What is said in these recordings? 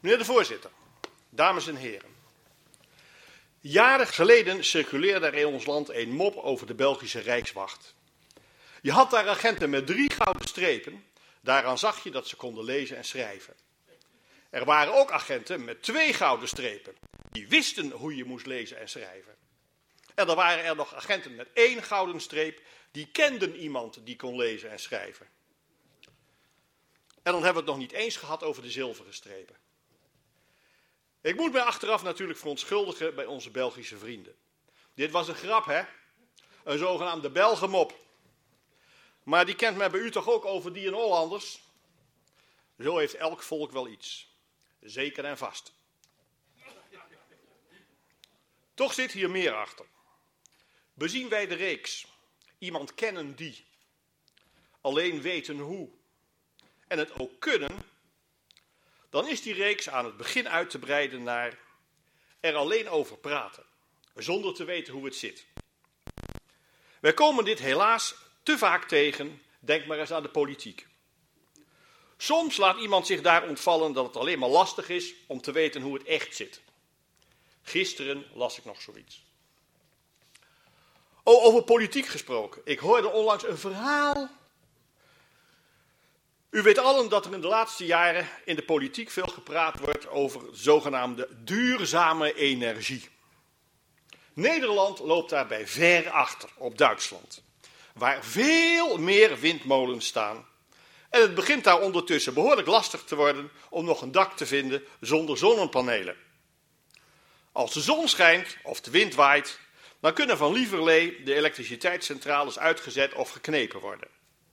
Meneer de voorzitter, dames en heren. Jaren geleden circuleerde er in ons land een mop over de Belgische Rijkswacht. Je had daar agenten met 3 gouden strepen. Daaraan zag je dat ze konden lezen en schrijven. Er waren ook agenten met 2 gouden strepen. Die wisten hoe je moest lezen en schrijven. En er waren er nog agenten met 1 gouden streep. Die kenden iemand die kon lezen en schrijven. En dan hebben we het nog niet eens gehad over de zilveren strepen. Ik moet mij achteraf natuurlijk verontschuldigen bij onze Belgische vrienden. Dit was een grap, hè? Een zogenaamde Belgenmop. Maar die kent men bij u toch ook over die en Hollanders? Zo heeft elk volk wel iets. Zeker en vast. Toch zit hier meer achter. Bezien wij de reeks. Iemand kennen die. Alleen weten hoe. En het ook kunnen. Dan is die reeks aan het begin uit te breiden naar er alleen over praten. Zonder te weten hoe het zit. Wij komen dit helaas te vaak tegen. Denk maar eens aan de politiek. Soms laat iemand zich daar ontvallen dat het alleen maar lastig is om te weten hoe het echt zit. Gisteren las ik nog zoiets. Oh, over politiek gesproken. Ik hoorde onlangs een verhaal. U weet allen dat er in de laatste jaren in de politiek veel gepraat wordt over zogenaamde duurzame energie. Nederland loopt daarbij ver achter op Duitsland, waar veel meer windmolens staan. En het begint daar ondertussen behoorlijk lastig te worden om nog een dak te vinden zonder zonnepanelen. Als de zon schijnt of de wind waait, dan kunnen van lieverlee de elektriciteitscentrales uitgezet of geknepen worden.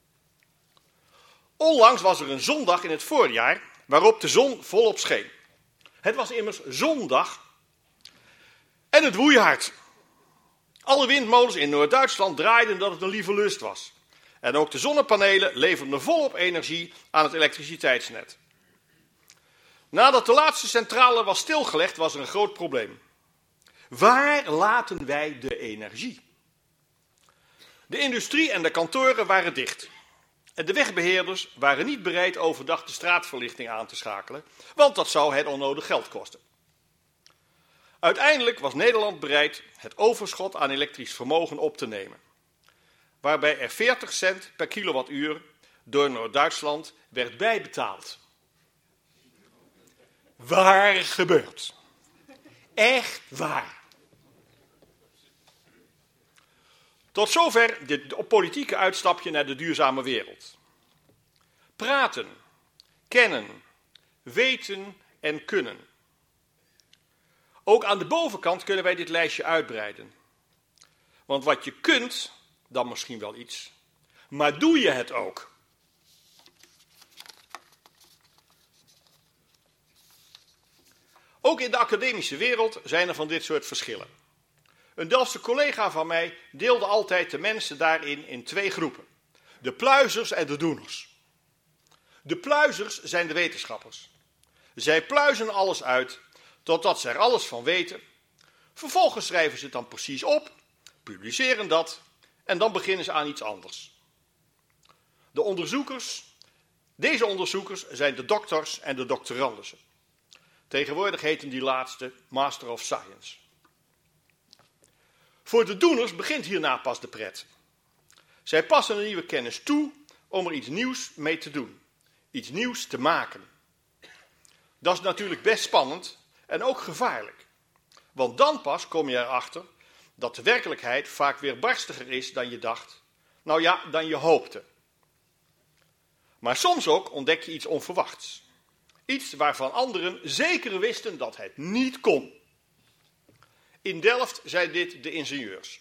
Onlangs was er een zondag in het voorjaar waarop de zon volop scheen. Het was immers zondag en het woei hard. Alle windmolens in Noord-Duitsland draaiden dat het een lieve lust was. En ook de zonnepanelen leverden volop energie aan het elektriciteitsnet. Nadat de laatste centrale was stilgelegd, was er een groot probleem. Waar laten wij de energie? De industrie en de kantoren waren dicht. En de wegbeheerders waren niet bereid overdag de straatverlichting aan te schakelen, want dat zou het onnodig geld kosten. Uiteindelijk was Nederland bereid het overschot aan elektrisch vermogen op te nemen, waarbij er 40 cent per kilowattuur door Noord-Duitsland werd bijbetaald. Waar gebeurt? Echt waar. Tot zover dit politieke uitstapje naar de duurzame wereld. Praten, kennen, weten en kunnen. Ook aan de bovenkant kunnen wij dit lijstje uitbreiden. Want wat je kunt, dan misschien wel iets. Maar doe je het ook? Ook in de academische wereld zijn er van dit soort verschillen. Een Delftse collega van mij deelde altijd de mensen daarin in 2 groepen. De pluizers en de doeners. De pluizers zijn de wetenschappers. Zij pluizen alles uit, totdat ze er alles van weten. Vervolgens schrijven ze het dan precies op, publiceren dat en dan beginnen ze aan iets anders. Deze onderzoekers zijn de dokters en de doctorandussen. Tegenwoordig heten die laatste Master of Science. Voor de doeners begint hierna pas de pret. Zij passen een nieuwe kennis toe om er iets nieuws mee te doen. Iets nieuws te maken. Dat is natuurlijk best spannend en ook gevaarlijk. Want dan pas kom je erachter dat de werkelijkheid vaak weer barstiger is dan je dacht. Nou ja, dan je hoopte. Maar soms ook ontdek je iets onverwachts. Iets waarvan anderen zeker wisten dat het niet kon. In Delft zijn dit de ingenieurs.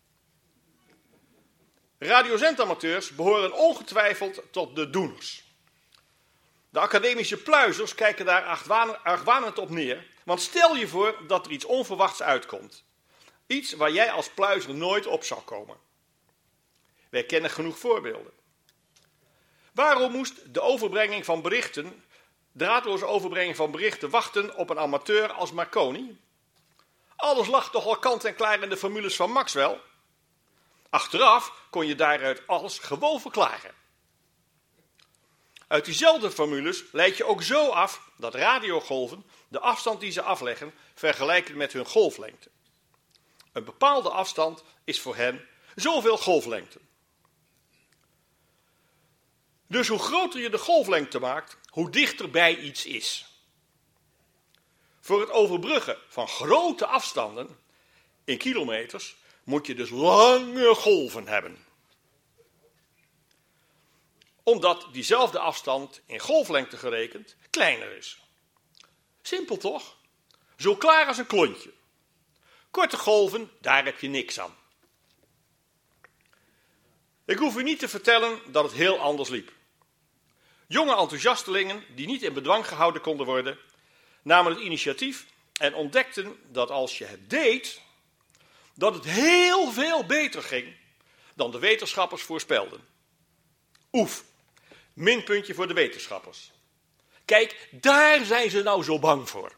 Radiozendamateurs behoren ongetwijfeld tot de doeners. De academische pluizers kijken daar argwanend op neer, want stel je voor dat er iets onverwachts uitkomt. Iets waar jij als pluizer nooit op zou komen. Wij kennen genoeg voorbeelden. Waarom moest de overbrenging van berichten, draadloze overbrenging van berichten, wachten op een amateur als Marconi? Alles lag toch al kant en klaar in de formules van Maxwell? Achteraf kon je daaruit alles gewoon verklaren. Uit diezelfde formules leid je ook zo af dat radiogolven de afstand die ze afleggen vergelijken met hun golflengte. Een bepaalde afstand is voor hen zoveel golflengte. Dus hoe groter je de golflengte maakt, hoe dichterbij iets is. Voor het overbruggen van grote afstanden in kilometers moet je dus lange golven hebben. Omdat diezelfde afstand in golflengte gerekend kleiner is. Simpel toch? Zo klaar als een klontje. Korte golven, daar heb je niks aan. Ik hoef u niet te vertellen dat het heel anders liep. Jonge enthousiastelingen die niet in bedwang gehouden konden worden, namen het initiatief en ontdekten dat als je het deed, dat het heel veel beter ging dan de wetenschappers voorspelden. Oef, minpuntje voor de wetenschappers. Kijk, daar zijn ze nou zo bang voor.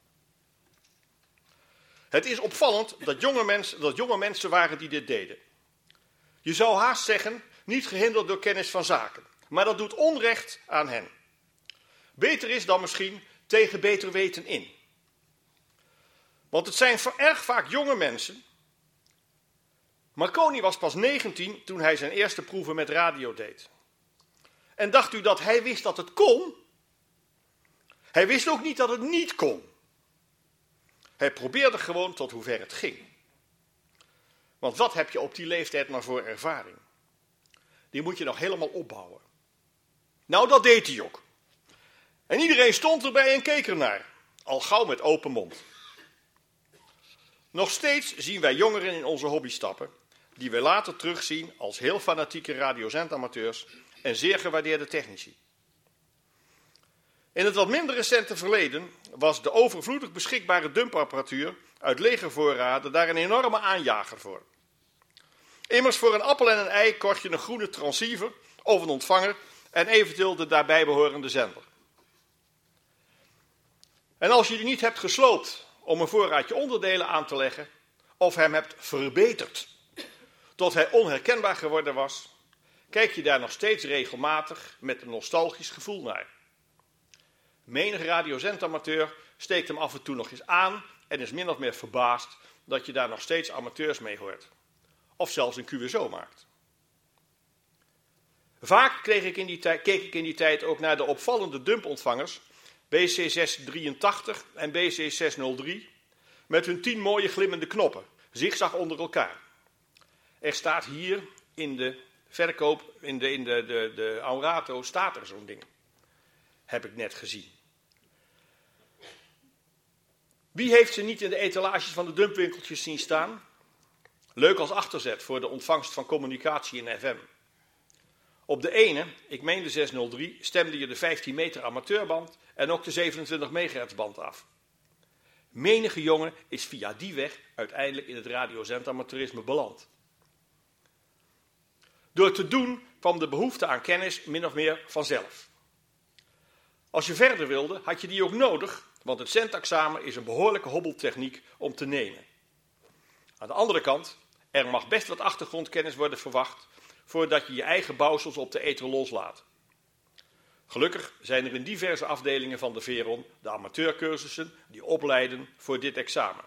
Het is opvallend dat jonge mensen waren die dit deden. Je zou haast zeggen, niet gehinderd door kennis van zaken. Maar dat doet onrecht aan hen. Beter is dan misschien tegen beter weten in. Want het zijn erg vaak jonge mensen. Marconi was pas 19 toen hij zijn eerste proeven met radio deed. En dacht u dat hij wist dat het kon? Hij wist ook niet dat het niet kon. Hij probeerde gewoon tot hoever het ging. Want wat heb je op die leeftijd maar voor ervaring? Die moet je nog helemaal opbouwen. Nou, dat deed hij ook. En iedereen stond erbij en keek ernaar. Al gauw met open mond. Nog steeds zien wij jongeren in onze hobby stappen, die we later terugzien als heel fanatieke radiozendamateurs en zeer gewaardeerde technici. In het wat minder recente verleden was de overvloedig beschikbare dumpapparatuur uit legervoorraden daar een enorme aanjager voor. Immers voor een appel en een ei kocht je een groene transceiver of een ontvanger en eventueel de daarbij behorende zender. En als je die niet hebt gesloopt om een voorraadje onderdelen aan te leggen, of hem hebt verbeterd tot hij onherkenbaar geworden was, kijk je daar nog steeds regelmatig met een nostalgisch gevoel naar. Menig radiozendamateur steekt hem af en toe nog eens aan en is min of meer verbaasd dat je daar nog steeds amateurs mee hoort. Of zelfs een QSO maakt. Vaak keek ik in die tijd ook naar de opvallende dumpontvangers BC683 en BC603 met hun 10 mooie glimmende knoppen, zigzag onder elkaar. Er staat hier in de verkoop, in de Aurato, staat er zo'n ding. Heb ik net gezien. Wie heeft ze niet in de etalages van de dumpwinkeltjes zien staan? Leuk als achterzet voor de ontvangst van communicatie in FM. Op de ene, ik meen de 603, stemde je de 15 meter amateurband en ook de 27 megahertz band af. Menige jongen is via die weg uiteindelijk in het radiozendamateurisme beland. Door te doen kwam de behoefte aan kennis min of meer vanzelf. Als je verder wilde, had je die ook nodig, want het zendexamen is een behoorlijke hobbeltechniek om te nemen. Aan de andere kant, er mag best wat achtergrondkennis worden verwacht voordat je je eigen bouwsels op de ether loslaat. Gelukkig zijn er in diverse afdelingen van de Veron de amateurcursussen die opleiden voor dit examen.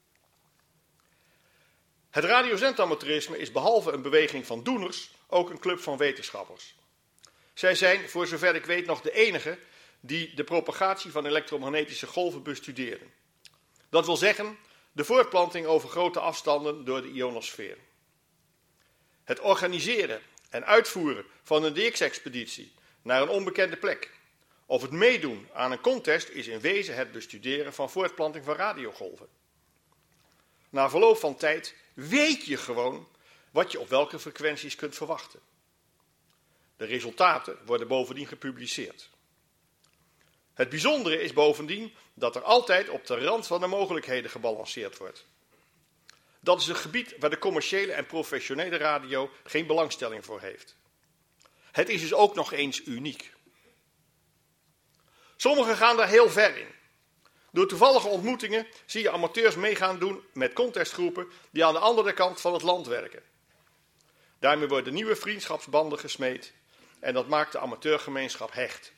Het radiozendamateurisme is behalve een beweging van doeners ook een club van wetenschappers. Zij zijn, voor zover ik weet, nog de enige die de propagatie van elektromagnetische golven bestuderen. Dat wil zeggen, de voortplanting over grote afstanden door de ionosfeer. Het organiseren en uitvoeren van een DX-expeditie naar een onbekende plek, of het meedoen aan een contest is in wezen het bestuderen van voortplanting van radiogolven. Na verloop van tijd weet je gewoon wat je op welke frequenties kunt verwachten. De resultaten worden bovendien gepubliceerd. Het bijzondere is bovendien dat er altijd op de rand van de mogelijkheden gebalanceerd wordt. Dat is een gebied waar de commerciële en professionele radio geen belangstelling voor heeft. Het is dus ook nog eens uniek. Sommigen gaan daar heel ver in. Door toevallige ontmoetingen zie je amateurs meegaan doen met contestgroepen die aan de andere kant van het land werken. Daarmee worden nieuwe vriendschapsbanden gesmeed en dat maakt de amateurgemeenschap hecht.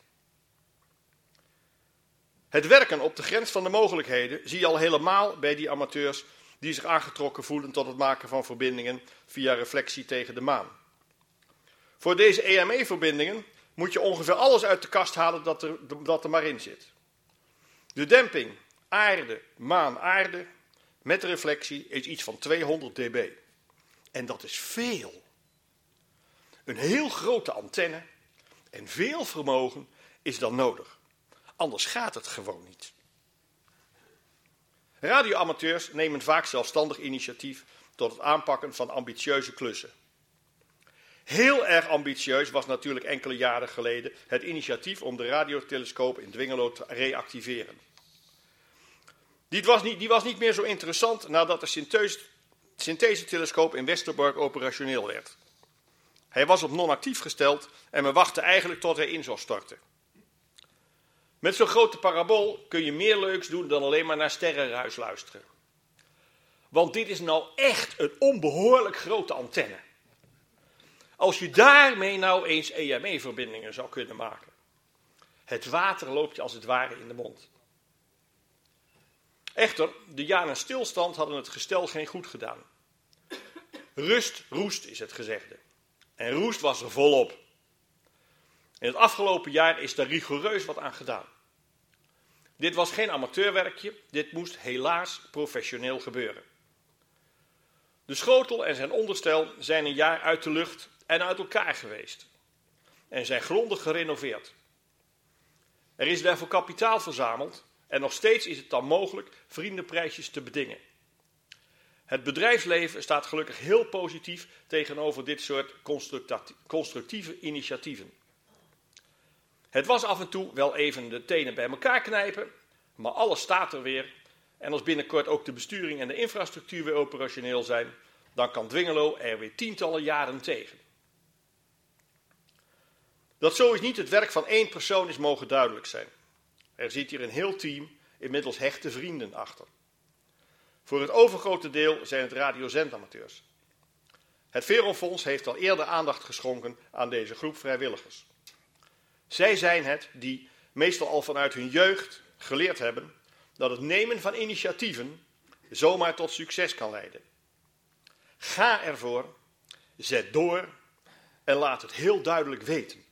Het werken op de grens van de mogelijkheden zie je al helemaal bij die amateurs die zich aangetrokken voelen tot het maken van verbindingen via reflectie tegen de maan. Voor deze EME-verbindingen moet je ongeveer alles uit de kast halen dat er maar in zit. De demping aarde, maan, aarde met reflectie is iets van 200 dB. En dat is veel. Een heel grote antenne en veel vermogen is dan nodig. Anders gaat het gewoon niet. Radioamateurs nemen vaak zelfstandig initiatief tot het aanpakken van ambitieuze klussen. Heel erg ambitieus was natuurlijk enkele jaren geleden het initiatief om de radiotelescoop in Dwingelo te reactiveren. Die was niet meer zo interessant nadat de synthesetelescoop in Westerbork operationeel werd. Hij was op non-actief gesteld en men wachtte eigenlijk tot hij in zou storten. Met zo'n grote parabool kun je meer leuks doen dan alleen maar naar sterrenruis luisteren. Want dit is nou echt een onbehoorlijk grote antenne. Als je daarmee nou eens EME-verbindingen zou kunnen maken. Het water loopt je als het ware in de mond. Echter, de jaren stilstand hadden het gestel geen goed gedaan. Rust, roest is het gezegde. En roest was er volop. In het afgelopen jaar is daar rigoureus wat aan gedaan. Dit was geen amateurwerkje, dit moest helaas professioneel gebeuren. De schotel en zijn onderstel zijn een jaar uit de lucht en uit elkaar geweest. En zijn grondig gerenoveerd. Er is daarvoor kapitaal verzameld en nog steeds is het dan mogelijk vriendenprijsjes te bedingen. Het bedrijfsleven staat gelukkig heel positief tegenover dit soort constructieve initiatieven. Het was af en toe wel even de tenen bij elkaar knijpen, maar alles staat er weer. En als binnenkort ook de besturing en de infrastructuur weer operationeel zijn, dan kan Dwingelo er weer tientallen jaren tegen. Dat zo is niet het werk van één persoon is mogen duidelijk zijn. Er zit hier een heel team, inmiddels hechte vrienden achter. Voor het overgrote deel zijn het radiozendamateurs. Het Veronfonds heeft al eerder aandacht geschonken aan deze groep vrijwilligers. Zij zijn het die meestal al vanuit hun jeugd geleerd hebben dat het nemen van initiatieven zomaar tot succes kan leiden. Ga ervoor, zet door en laat het heel duidelijk weten.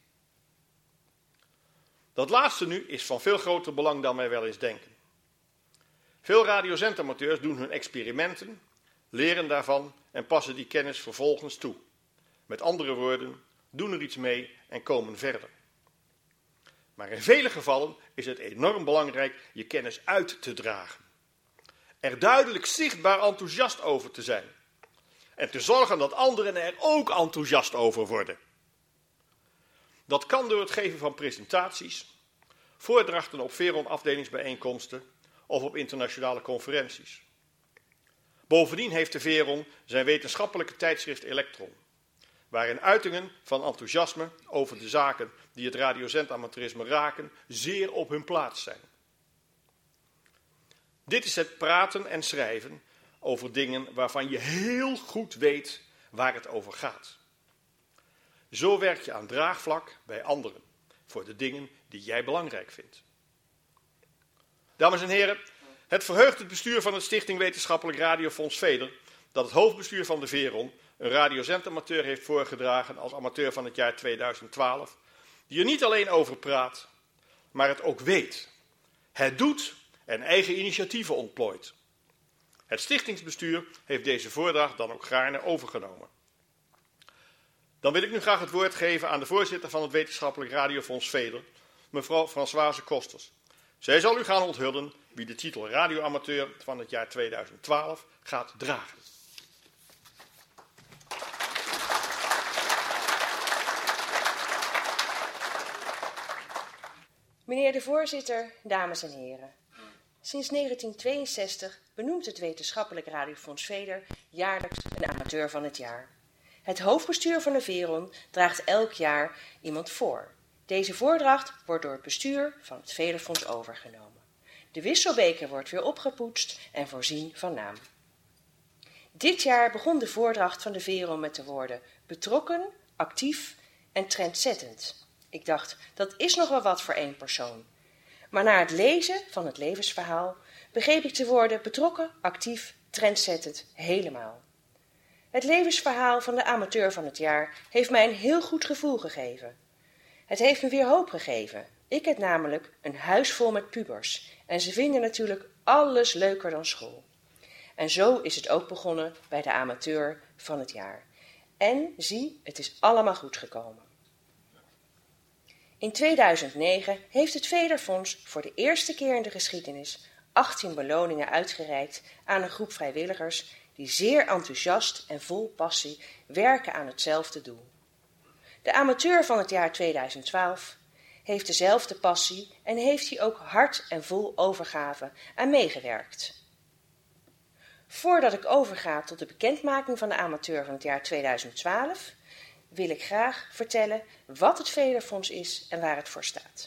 Dat laatste nu is van veel groter belang dan wij wel eens denken. Veel radiozendamateurs doen hun experimenten, leren daarvan en passen die kennis vervolgens toe. Met andere woorden, doen er iets mee en komen verder. Maar in vele gevallen is het enorm belangrijk je kennis uit te dragen. Er duidelijk zichtbaar enthousiast over te zijn. En te zorgen dat anderen er ook enthousiast over worden. Dat kan door het geven van presentaties, voordrachten op Veron-afdelingsbijeenkomsten of op internationale conferenties. Bovendien heeft de Veron zijn wetenschappelijke tijdschrift Elektron, waarin uitingen van enthousiasme over de zaken die het radiozendamateurisme raken, zeer op hun plaats zijn. Dit is het praten en schrijven over dingen waarvan je heel goed weet waar het over gaat. Zo werk je aan draagvlak bij anderen, voor de dingen die jij belangrijk vindt. Dames en heren, het verheugt het bestuur van het Stichting Wetenschappelijk Radiofonds Veder dat het hoofdbestuur van de Veron een radiozendamateur heeft voorgedragen als amateur van het jaar 2012, die er niet alleen over praat, maar het ook weet. Het doet en eigen initiatieven ontplooit. Het stichtingsbestuur heeft deze voordracht dan ook gaarne overgenomen. Dan wil ik nu graag het woord geven aan de voorzitter van het Wetenschappelijk Radiofonds Veder, mevrouw Françoise Kosters. Zij zal u gaan onthullen wie de titel radioamateur van het jaar 2012 gaat dragen. Meneer de voorzitter, dames en heren. Sinds 1962 benoemt het Wetenschappelijk Radiofonds Veder jaarlijks een amateur van het jaar. Het hoofdbestuur van de Veron draagt elk jaar iemand voor. Deze voordracht wordt door het bestuur van het Vederfonds overgenomen. De wisselbeker wordt weer opgepoetst en voorzien van naam. Dit jaar begon de voordracht van de Veron met de woorden betrokken, actief en trendzettend. Ik dacht, dat is nog wel wat voor één persoon. Maar na het lezen van het levensverhaal begreep ik de woorden betrokken, actief, trendzettend helemaal. Het levensverhaal van de amateur van het jaar heeft mij een heel goed gevoel gegeven. Het heeft me weer hoop gegeven. Ik heb namelijk een huis vol met pubers en ze vinden natuurlijk alles leuker dan school. En zo is het ook begonnen bij de amateur van het jaar. En zie, het is allemaal goed gekomen. In 2009 heeft het Federfonds voor de eerste keer in de geschiedenis 18 beloningen uitgereikt aan een groep vrijwilligers die zeer enthousiast en vol passie werken aan hetzelfde doel. De amateur van het jaar 2012 heeft dezelfde passie en heeft hier ook hard en vol overgave aan meegewerkt. Voordat ik overga tot de bekendmaking van de amateur van het jaar 2012, wil ik graag vertellen wat het Federfonds is en waar het voor staat.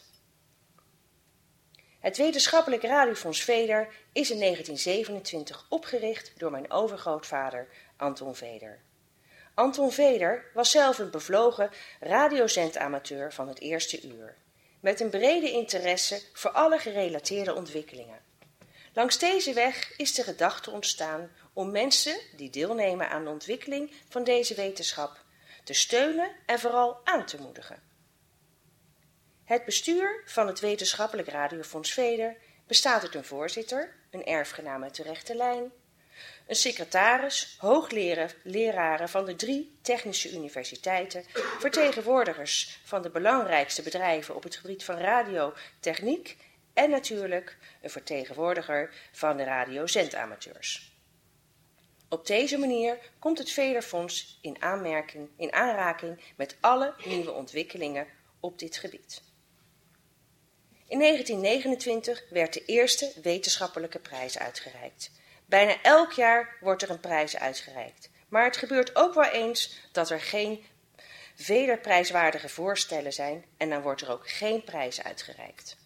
Het Wetenschappelijk Radiofonds Veder is in 1927 opgericht door mijn overgrootvader Anton Veder. Anton Veder was zelf een bevlogen radiozendamateur van het eerste uur, met een brede interesse voor alle gerelateerde ontwikkelingen. Langs deze weg is de gedachte ontstaan om mensen die deelnemen aan de ontwikkeling van deze wetenschap te steunen en vooral aan te moedigen. Het bestuur van het Wetenschappelijk Radiofonds Veder bestaat uit een voorzitter, een erfgenaam uit de rechte lijn, een secretaris, hoogleraren van de 3 technische universiteiten, vertegenwoordigers van de belangrijkste bedrijven op het gebied van radiotechniek en natuurlijk een vertegenwoordiger van de radiozendamateurs. Op deze manier komt het Federfonds in aanraking met alle nieuwe ontwikkelingen op dit gebied. In 1929 werd de eerste wetenschappelijke prijs uitgereikt. Bijna elk jaar wordt er een prijs uitgereikt. Maar het gebeurt ook wel eens dat er geen Vederprijswaardige voorstellen zijn en dan wordt er ook geen prijs uitgereikt.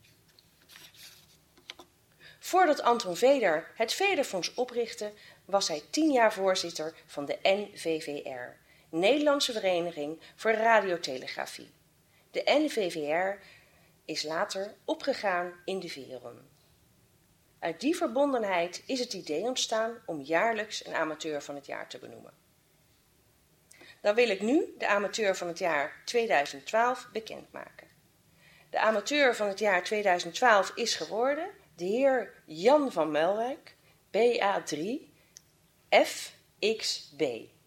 Voordat Anton Veder het Federfonds oprichtte, was hij 10 jaar voorzitter van de NVVR, Nederlandse Vereniging voor Radiotelegrafie. De NVVR is later opgegaan in de VERON. Uit die verbondenheid is het idee ontstaan om jaarlijks een amateur van het jaar te benoemen. Dan wil ik nu de amateur van het jaar 2012 bekendmaken. De amateur van het jaar 2012 is geworden de heer Jan van Melwijk, BA3, FXB.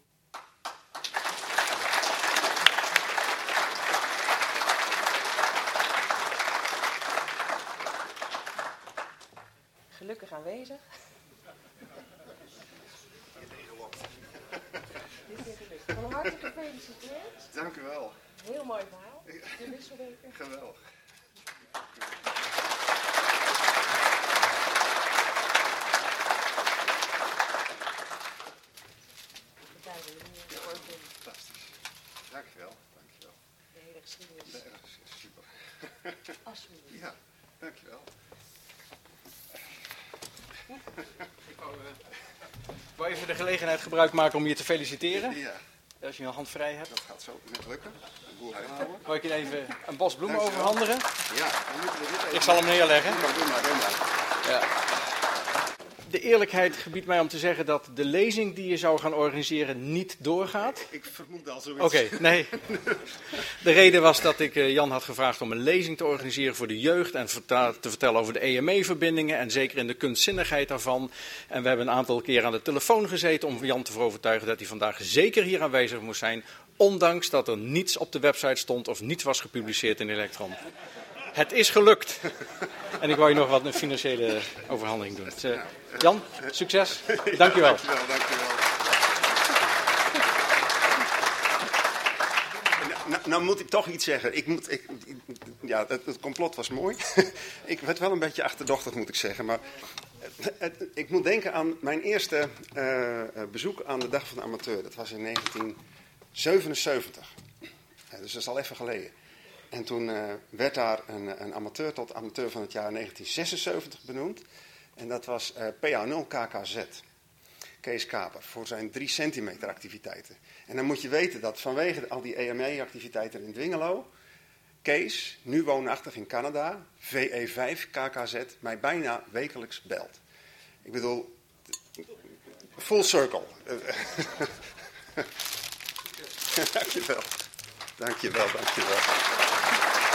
Gelukkig aanwezig. Van harte gefeliciteerd. Dank u wel. Heel mooi verhaal. De wisselbeker. Geweldig. Fantastisch. Dank je wel. Dank je wel. De hele geschiedenis. Dat is super. Alsjeblieft. Ja, dank je wel. Ik wou even de gelegenheid gebruik maken om je te feliciteren. Ja, Als je een hand vrij hebt. dat gaat zo net lukken. Een boel uithouden. Wou ik je even een bos bloemen Dank je wel. overhandigen? Ja, dan moeten we dit even... Ik zal hem neerleggen. Doe maar. Ja. De eerlijkheid gebiedt mij om te zeggen dat de lezing die je zou gaan organiseren niet doorgaat. Ik vermoed al zoiets. Oké, nee. De reden was dat ik Jan had gevraagd om een lezing te organiseren voor de jeugd en te vertellen over de EME-verbindingen en zeker in de kunstzinnigheid daarvan. En we hebben een aantal keer aan de telefoon gezeten om Jan te overtuigen dat hij vandaag zeker hier aanwezig moest zijn, ondanks dat er niets op de website stond of niets was gepubliceerd in Elektron. Het is gelukt. En ik wou je nog wat een financiële overhandeling doen. Dus, Jan, succes. Dank je wel. Dank je wel. Nou moet ik toch iets zeggen. Het complot was mooi. Ik werd wel een beetje achterdochtig, moet ik zeggen. Maar ik moet denken aan mijn eerste bezoek aan de Dag van de Amateur. Dat was in 1977. Dus dat is al even geleden. En toen werd daar een amateur tot amateur van het jaar 1976 benoemd. En dat was PA0 KKZ. Kees Kaper, voor zijn 3 centimeter activiteiten. En dan moet je weten dat vanwege al die EME-activiteiten in Dwingelo, Kees, nu woonachtig in Canada, VE5 KKZ, mij bijna wekelijks belt. Ik bedoel, full circle. Dankjewel.